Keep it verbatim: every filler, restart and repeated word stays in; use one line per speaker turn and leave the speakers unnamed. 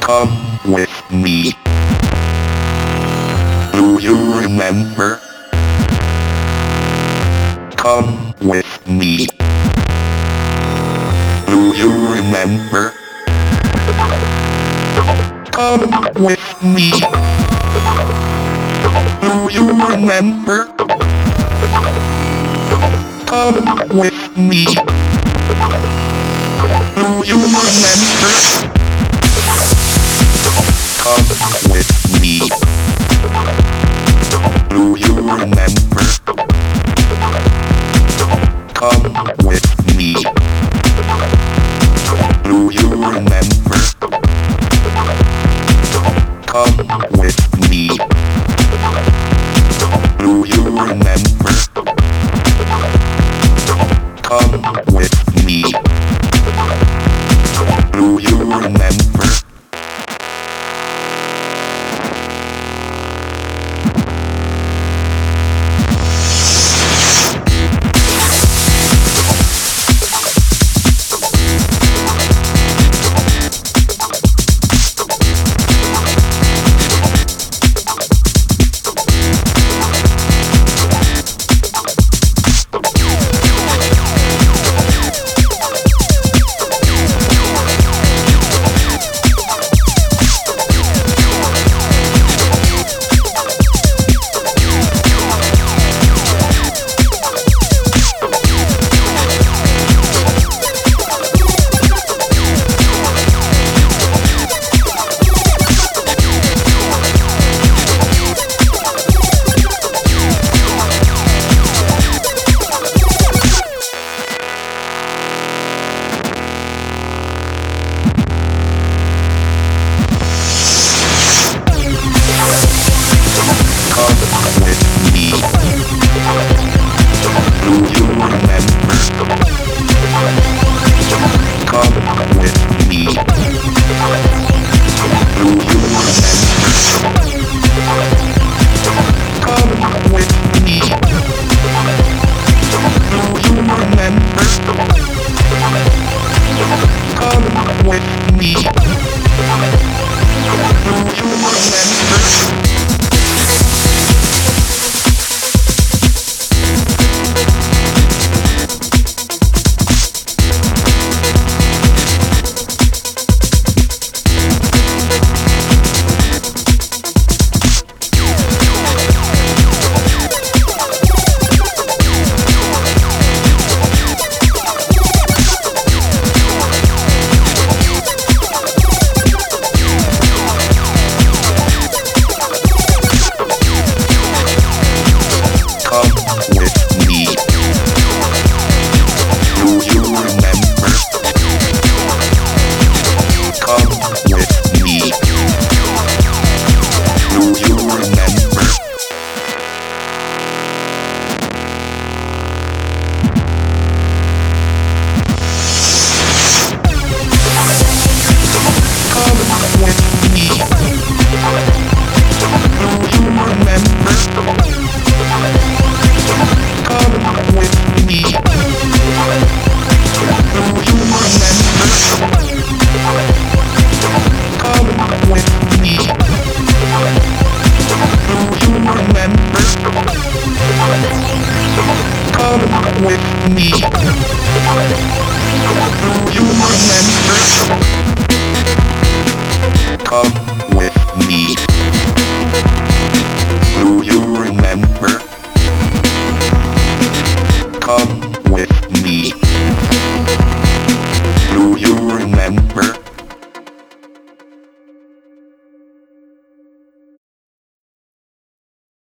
Come with me. Do you remember? Come with me. Do you remember? Come with me. Do you remember? Come with me. Do you remember? Come with me. Do you remember? Come with me. Do you remember? Come with me. Do you remember? Come with me. Do you remember? Come with me. Do you remember? Come